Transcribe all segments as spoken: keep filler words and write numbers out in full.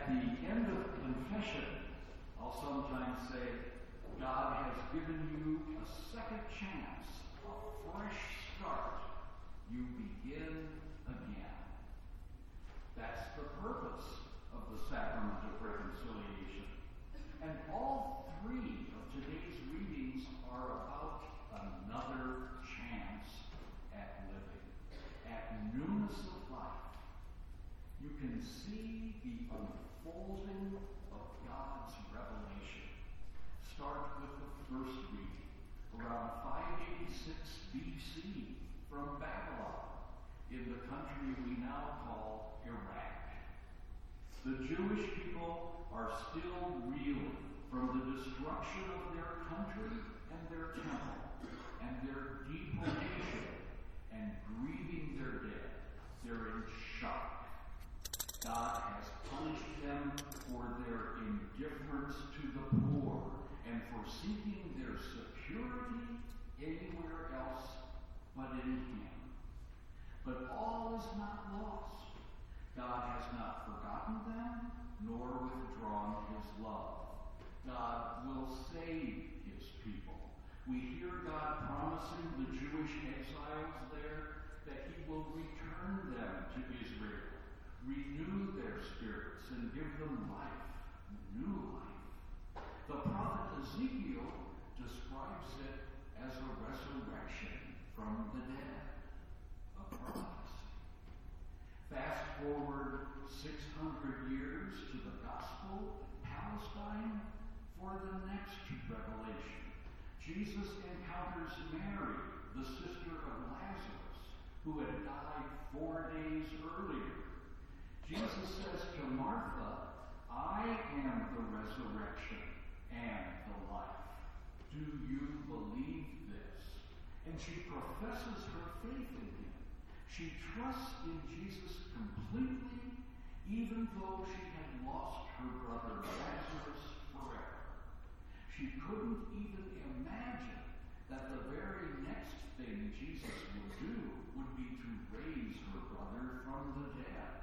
At the end of confession, I'll sometimes say, God has given you a second chance, a fresh start. You begin again. That's the purpose of the sacrament of reconciliation. And all three of today's readings are about another chance at living, at newness of life. You can see the unfolding of God's revelation. Start with the first reading, around five eighty-six B C from Babylon, in the country we now call Iraq. The Jewish people are still reeling from the destruction of their country and their temple, and their deportation, and grieving their dead. They're in shock. God has punished them for their indifference to the poor and for seeking their security anywhere else but in Him. But all is not lost. God has not forgotten them, nor withdrawn His love. God will save His people. We hear God promising the Jewish exiles there that He will return them to Israel, renew their spirits, and give them life, new life. The prophet Ezekiel describes it as a resurrection from the dead, a prophecy. Fast forward six hundred years to the gospel in Palestine for the next revelation. Jesus encounters Mary, the sister of Lazarus, who had died four days earlier. Jesus says to Martha, I am the resurrection and the life. Do you believe this? And she professes her faith in Him. She trusts in Jesus completely, even though she had lost her brother Lazarus forever. She couldn't even imagine that the very next thing Jesus would do would be to raise her brother from the dead.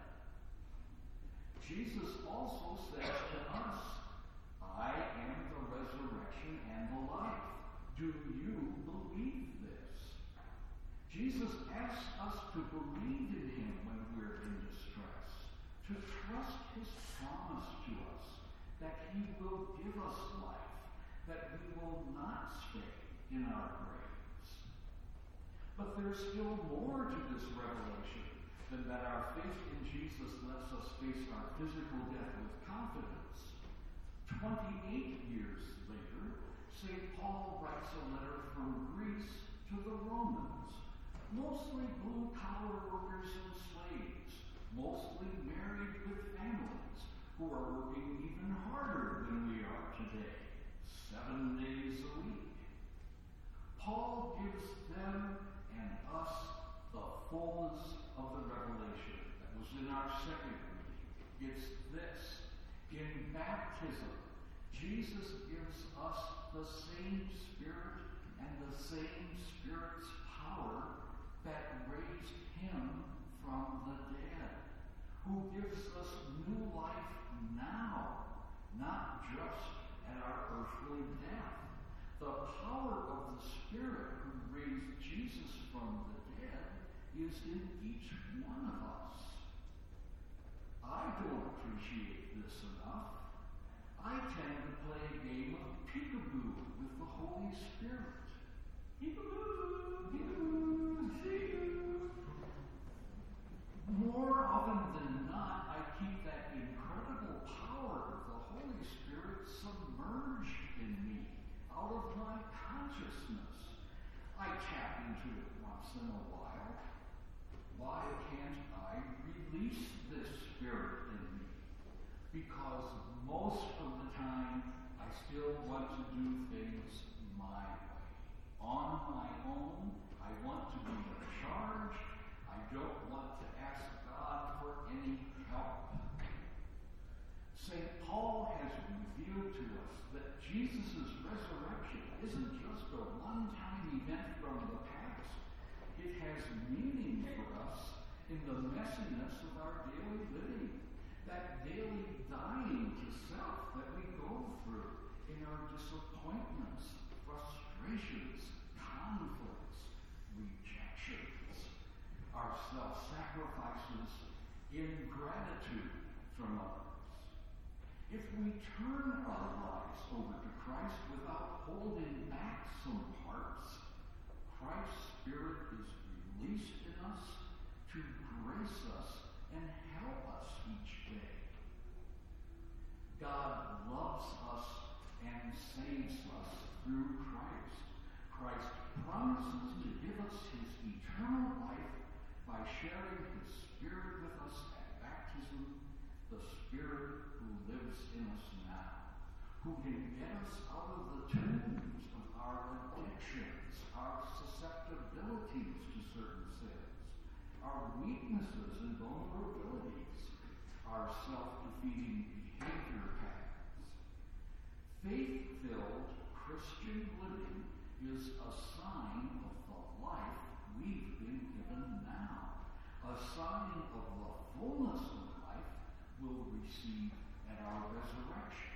Jesus also says to us, I am the resurrection and the life. Do you believe this? Jesus asks us to believe in Him when we're in distress, to trust His promise to us that He will give us life, that we will not stay in our graves. But there's still more to this revelation than that our faith in Jesus lets us face our physical death with confidence. Twenty-eight years later, Saint Paul writes a letter from Greece to the Romans, mostly blue-collar workers and slaves, mostly married with families, who are working even harder than we are today, seven days a week. Paul gives them and us the fullness of the revelation that was in our second reading. It's this. In baptism, Jesus gives us the same Spirit and the same Spirit's power that raised Him from the dead, who gives us new life now, not just at our earthly death. The power of the Spirit who raised Jesus from the dead is in each one of us. I don't appreciate this enough. I tend to play a game of peekaboo with the Holy Spirit. Peekaboo, peekaboo, see you. More often than not, I keep that incredible power of the Holy Spirit submerged in me, out of my consciousness. I tap into it once in a while. Why can't I release this Spirit in me? Because most of the time, I still want to do things my way. On my own, I want to be in charge. I don't want to ask God for any help. Saint Paul has revealed to us that Jesus' resurrection isn't just a one-time event from the past. It has meaning for us in the messiness of our daily living. That daily dying to self that we go through in our disappointments, frustrations, conflicts, rejections, our self-sacrifices, ingratitude from others. If we turn our lives over to Christ without holding back some parts, Christ's Spirit is released in us to grace us and help us each day. God loves us and saves us through Christ. Christ promises to give us his eternal life by sharing his Spirit with us at baptism, the Spirit who lives in us now, who can get us out of the tombs of our addictions, our susceptibilities to certain sins, our weaknesses and vulnerabilities, our self-defeating behavior patterns. Faith-filled Christian living is a sign of the life we've been given now, a sign of the fullness of life we'll receive at our resurrection.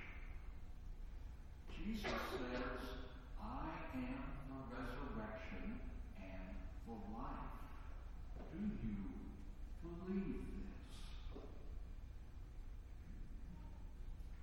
Jesus says, I am the resurrection and the life. Do you believe